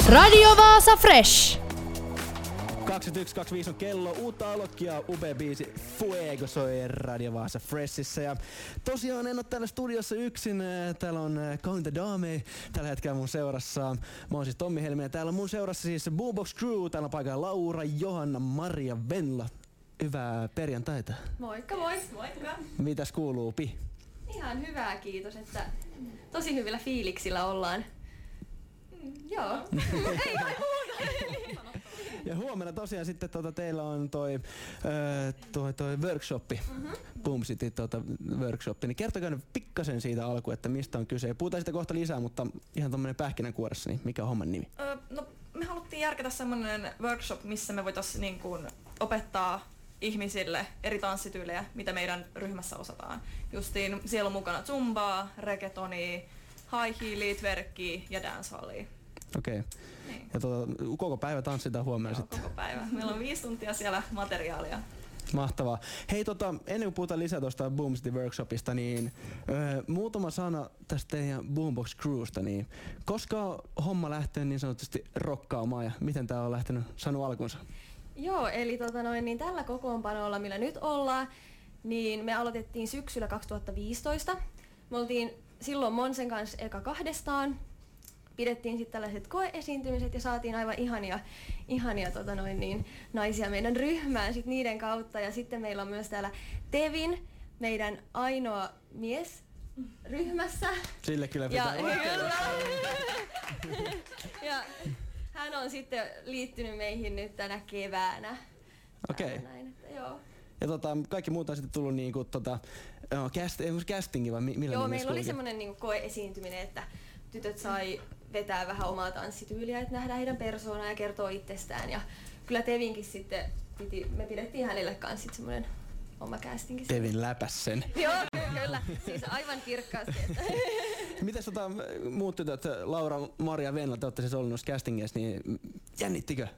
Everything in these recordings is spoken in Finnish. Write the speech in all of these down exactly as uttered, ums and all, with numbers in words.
Radio Vaasa Fresh. kaksikymmentäyksi kaksikymmentäviisi on kello. Uutta alokkia, upea biisi Fuego soi Radio Vaasa Freshissa. Ja tosiaan en ole täällä studiossa yksin. Täällä on Kaunta Dame tällä hetkellä mun seurassa. Mä oon siis Tommi Helmi ja täällä on mun seurassa siis Boombox Crew. Täällä on paikalla Laura, Johanna, Maria, Venla. Hyvää perjantaita. Moikka moi. Moikka. Mitäs kuuluu, Pi? Ihan hyvää, kiitos, että tosi hyvillä fiiliksillä ollaan. Mm, joo. Ei kai muuta. Ja huomenna tosiaan sitten tota, teillä on toi, öö, toi, toi workshoppi, mm-hmm. Boom City tota, workshoppi. Niin kertokaa nyt pikkasen siitä alkuun, että mistä on kyse. Puhutaan sitä kohta lisää, mutta ihan tommonen pähkinänkuoressa, niin mikä on homman nimi? Öö, no, me haluttiin järkätä semmonen workshop, missä me voitais niin kuin opettaa ihmisille eri tanssityylejä, mitä meidän ryhmässä osataan. Justiin siellä on mukana zumbaa, reggaetonia, high heelia, twerkkiä ja dancehallia. Okei. Okay. Niin. Ja tuota, koko päivä tanssitaan huomenna Joo, sitten. koko päivä. Meillä on viisi tuntia siellä materiaalia. Mahtavaa. Hei, tota, ennen kuin puhutaan lisää tuosta Boom City Workshopista, niin öö, muutama sana tästä teidän Boombox Crewsta. Niin, koska on homma lähtee niin sanotusti rokkaamaan ja miten tää on lähtenyt saanut alkunsa? Joo, eli tota noin, niin tällä kokoonpanolla, millä nyt ollaan, niin me aloitettiin syksyllä kaksituhattaviisitoista. Me oltiin silloin Monsen kanssa eka kahdestaan. Pidettiin sitten tällaiset koeesiintymiset ja saatiin aivan ihania, ihania tota noin, niin, naisia meidän ryhmään sit niiden kautta. Ja sitten meillä on myös täällä Tevin, meidän ainoa mies ryhmässä. Sille kyllä ja, pitää kyllä. Ja hän on sitten liittynyt meihin nyt tänä keväänä. Okei. Okay. Näin, että joo. Ja tota, kaikki muut on sitten tullut niinku tota, no, cast, castingi vai millä Joo, nimessä meillä oli kulki? semmoinen niinku koeesiintyminen, että tytöt sai vetää vähän omaa tanssityyliä, että nähdään heidän persoonaa ja kertoo itsestään. Ja kyllä Tevinkin sitten, piti, me pidettiin hänelle kanssa sitten semmoinen oma castingi. Tevin läpäs sen. Joo, kyllä. Siis aivan kirkkaasti. Että. Mites tota, muut tytöt, Laura, Maria, Venla, te ootte siis ollut noissa castingeissa, niin jännittikö?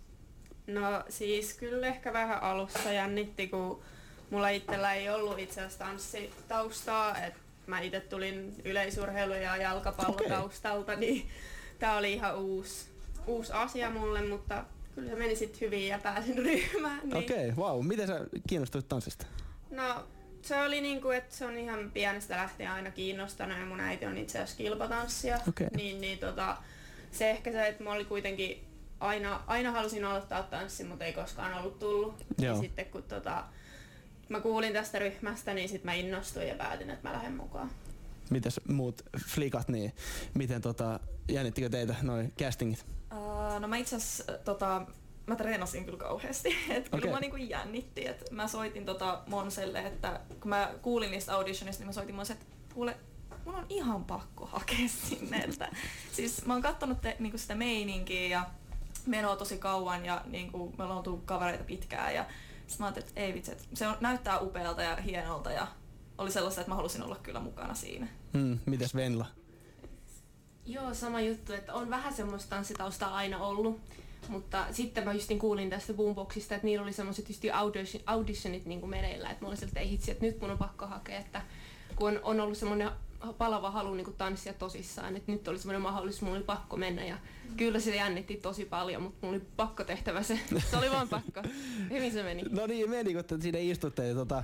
No siis kyllä ehkä vähän alussa jännitti, kun mulla itsellä ei ollut itse asiassa tanssitaustaa, että mä itse tulin yleisurheilu- ja jalkapallotaustalta, okay. Niin tää oli ihan uusi, uusi asia mulle, mutta kyllä se meni sit hyvin ja pääsin ryhmään. Niin. Okei, okay, wow. Miten sä kiinnostuit tanssista? No se oli niinku, että se on ihan pienestä lähtien aina kiinnostanut ja mun äiti on itse asiassa kilpatanssia. Okay. Niin, niin tota, se ehkä se, että mä oli kuitenkin aina, aina halusin aloittaa tanssin, mutta ei koskaan ollut tullut. Joo. Ja sitten kun tota, mä kuulin tästä ryhmästä, niin sit mä innostuin ja päätin, että mä lähden mukaan. Mites muut flikat, niin miten tota, jännittikö teitä noi castingit? Uh, no mä itse asiassa tota, mä treenasin kyllä kauheasti. Et kyllä Okay. mä niinku jännitti. Et mä soitin tota Monselle, että kun mä kuulin niistä auditionista, niin mä soitin Monselle, että kuule, mun on ihan pakko hakea sinne. Että, siis mä oon kattonut te, niinku sitä meininkiä ja menoa tosi kauan ja niinku, me ollaan oltu kavereita pitkään. Ja sit mä ajattelin, että ei vitsi, että se on, näyttää upealta ja hienolta ja oli sellaista, että mä halusin olla kyllä mukana siinä. Hmm, mites Venla? Joo, sama juttu, että on vähän semmoista tanssitaustaa aina ollut, mutta sitten mä justin kuulin tästä Boomboxista, että niillä oli semmoiset just audition, auditionit niin kuin meneillä, että mä olin sieltä, että ei hitsi, että nyt mun on pakko hakea, että kun on, on ollut semmoinen palava halu niin kuin tanssia tosissaan, että nyt oli semmoinen mahdollisuus, mun oli pakko mennä ja mm. kyllä se jännitti tosi paljon, mutta mulla oli pakko tehtävä se, se oli vaan pakko. Hyvin se meni. No niin, meni, kun siinä istutte. Tota,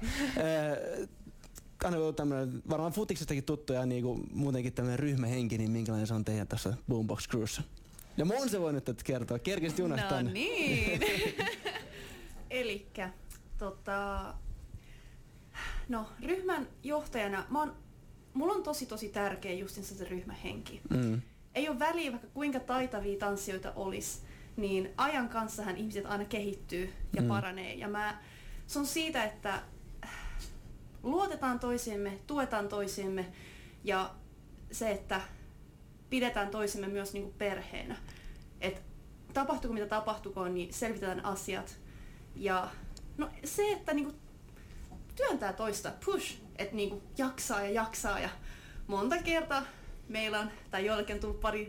aina tämmönen, varmaan futiksestakin tuttu ja niinku, muutenkin tämmönen ryhmähenki, niin minkälainen se on teidän tässä Boombox Crewssa? Ja Monse voi nyt kertoa, kerkisit junasta No tänne. niin. Elikkä, tota, no ryhmän johtajana, mä oon, mulla on tosi tosi tärkeä justinsa se ryhmähenki. Mm. Ei ole väliä, vaikka kuinka taitavia tanssijoita olisi, niin ajan kanssahan ihmiset aina kehittyy ja Mm. paranee. Ja mä, se on siitä, että luotetaan toisiimme, tuetaan toisiimme ja se, että pidetään toisemme myös niinku perheenä. Et tapahtuuko mitä tapahtukoon, niin selvitetään asiat. Ja no se, että niinku työntää toista, push, että niinku jaksaa ja jaksaa. Ja monta kertaa meillä on, tai joillekin on tullut pari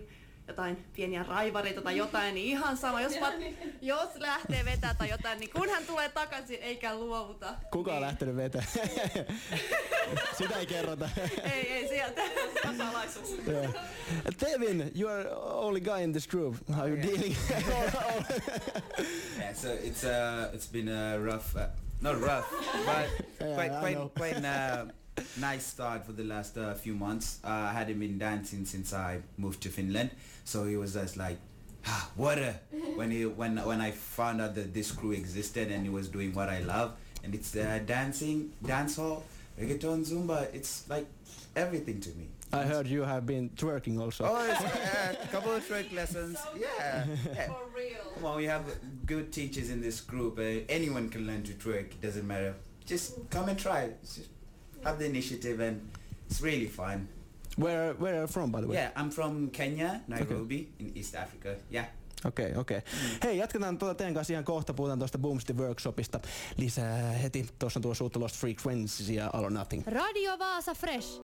jotain pieniä raivareita tai jotain, niin ihan sama. Jos, pat, jos lähtee vetää tai jotain, niin kun hän tulee takaisin eikä luovuta. Kuka on niin. lähtenyt vetää? Sitä ei kerrota. ei, ei sieltä. Salaisuus. Yeah. Tevin, you are only guy in this group. How are you Yeah. dealing? Yeah, so it's uh, it's been a rough, uh, not rough, but Yeah, quite I quite know. quite uh, nice start for the last uh, few months. Uh, I hadn't been dancing since I moved to Finland, so it was just like, ah, what a when he when when I found out that this crew existed and he was doing what I love, and it's uh, dancing, dancehall, reggaeton, zumba. It's like everything to me. I heard you have been twerking also. Oh, it's a couple of trick lessons. Yeah. yeah. For real. Come on, we have good teachers in this group. Uh, anyone can learn to twerk. It doesn't matter. Just come and try. Just have the initiative, and it's really fun. Where where are you from, by the way? Yeah, I'm from Kenya, Nairobi, in East Africa. Yeah. Okei, okay, okei. Okay. Hei, jatketaan tuota teidän kanssa ihan kohta. Puhutaan tuosta Boomsti Workshopista lisää heti. Tuossa on tuossa uutta Lost Frequencies ja All or Nothing. Radio Vaasa Fresh.